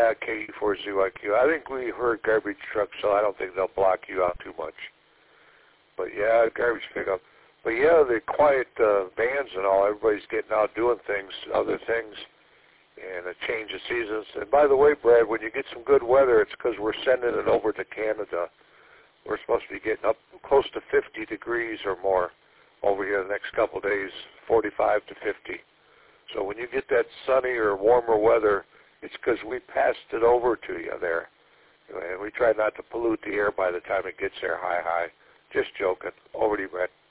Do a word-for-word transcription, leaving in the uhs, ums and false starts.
Yeah, K E four Z Y Q. I think we heard garbage trucks, so I don't think they'll block you out too much. But yeah, garbage pickup. But yeah, the quiet uh, bands and all, everybody's getting out doing things, other things, and a change of seasons. And by the way, Brad, when you get some good weather, it's because we're sending it over to Canada. We're supposed to be getting up close to fifty degrees or more over here the next couple of days, forty-five to fifty. So when you get that sunny or warmer weather, it's because we passed it over to you there. And we try not to pollute the air by the time it gets there high, high. Just joking. Over to you, Brett.